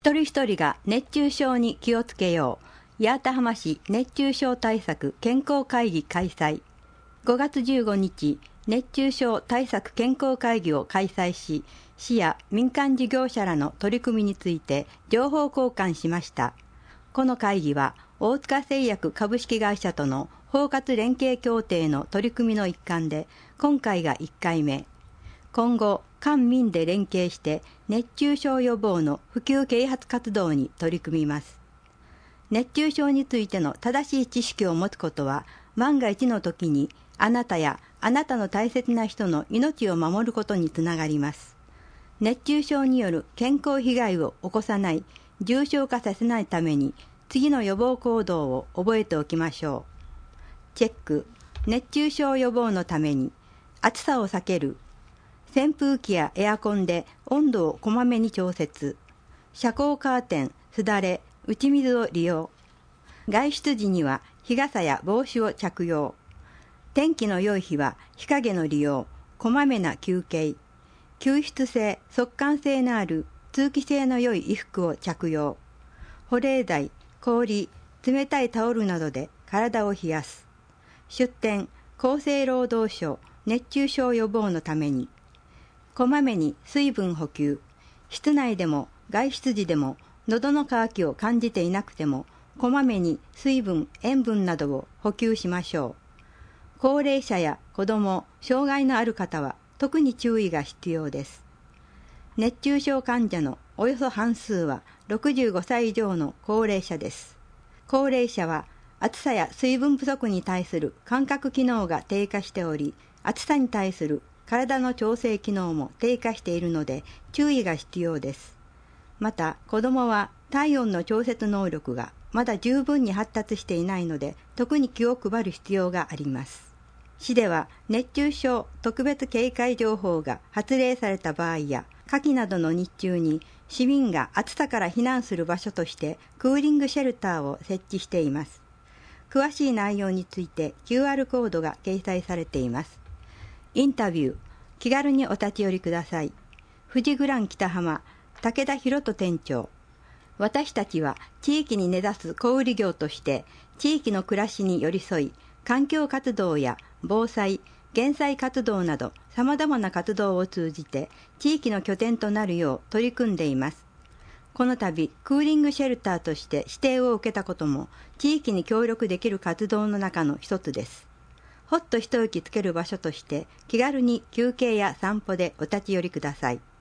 一人一人が熱中症に気をつけよう。八幡浜市熱中症対策健康会議開催。5月15日、熱中症対策健康会議を開催し、市や民間事業者らの取り組みについて情報交換しました。この会議は、大塚製薬株式会社との包括連携協定の取り組みの一環で、今回が1回目。今後、官民で連携して熱中症予防の普及啓発活動に取り組みます。熱中症についての正しい知識を持つことは、万が一の時にあなたやあなたの大切な人の命を守ることにつながります。熱中症による健康被害を起こさない、重症化させないために、次の予防行動を覚えておきましょう。チェック、熱中症予防のために、暑さを避ける。扇風機やエアコンで温度をこまめに調節。遮光カーテン、すだれ、打ち水を利用。外出時には日傘や帽子を着用。天気の良い日は日陰の利用、こまめな休憩。吸湿性、速乾性のある通気性の良い衣服を着用。保冷剤、氷、冷たいタオルなどで体を冷やす。出展、厚生労働省熱中症予防のために。こまめに水分補給。室内でも外出時でも喉の渇きを感じていなくても、こまめに水分、塩分などを補給しましょう。高齢者や子ども、障害のある方は特に注意が必要です。熱中症患者のおよそ半数は65歳以上の高齢者です。高齢者は暑さや水分不足に対する感覚機能が低下しており、暑さに対する体の調整機能も低下しているので注意が必要です。また、子どもは体温の調節能力がまだ十分に発達していないので、特に気を配る必要があります。市では熱中症特別警戒情報が発令された場合や、夏季などの日中に市民が暑さから避難する場所としてクーリングシェルターを設置しています。詳しい内容について QR コードが掲載されています。インタビュー、気軽にお立ち寄りください。富士グラン北浜、武田博人店長。私たちは地域に根ざす小売業として地域の暮らしに寄り添い、環境活動や防災、減災活動など様々な活動を通じて地域の拠点となるよう取り組んでいます。この度、クーリングシェルターとして指定を受けたことも地域に協力できる活動の中の一つです。ほっと一息つける場所として気軽に休憩や散歩でお立ち寄りください。